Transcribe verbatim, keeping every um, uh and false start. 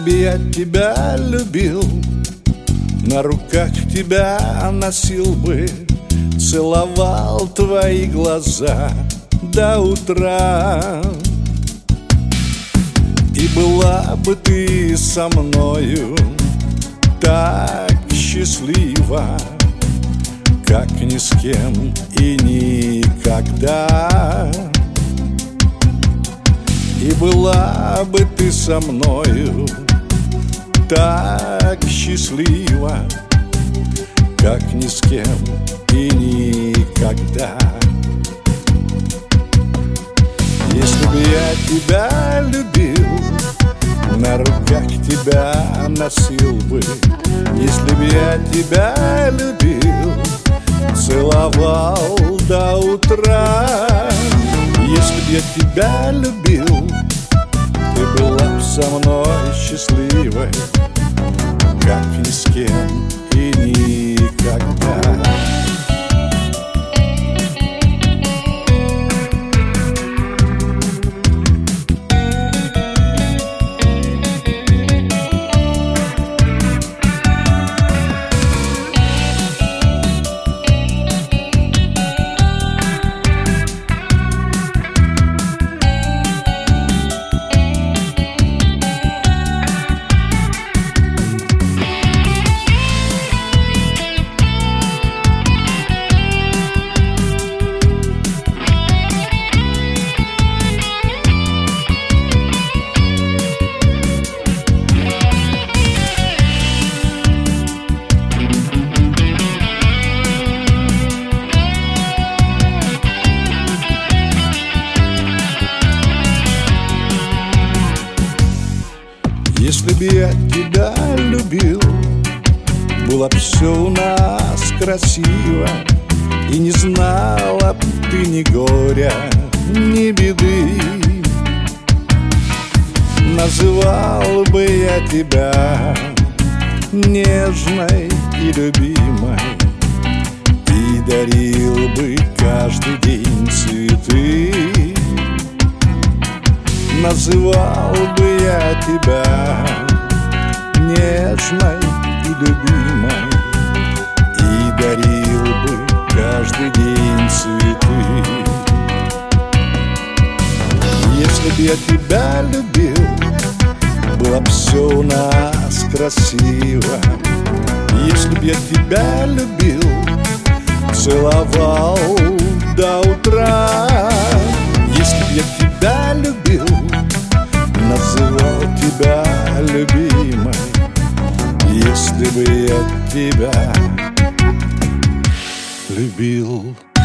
бы я тебя любил, на руках тебя носил бы, целовал твои глаза до утра. И была бы ты со мною так счастлива, как ни с кем и никогда. И была бы ты со мною так счастлива, как ни с кем и никогда. Если бы я тебя любил, на руках тебя носил бы. Если бы я тебя любил, целовал до утра. Если б я тебя любил, ты была б со мной счастливой, как ни с кем и никогда. Если б я тебя любил, было б все у нас красиво, и не знала б ты ни горя, ни беды. Называл бы я тебя нежной и любимой, и дарил бы каждый день цветы. Называл бы я тебя нежной и любимой, и дарил бы каждый день цветы. Если б я тебя любил, было б все у нас красиво. Если б я тебя любил, целовал до утра. Если б я тебя любил, называл тебя любимой. Если бы я тебя любил.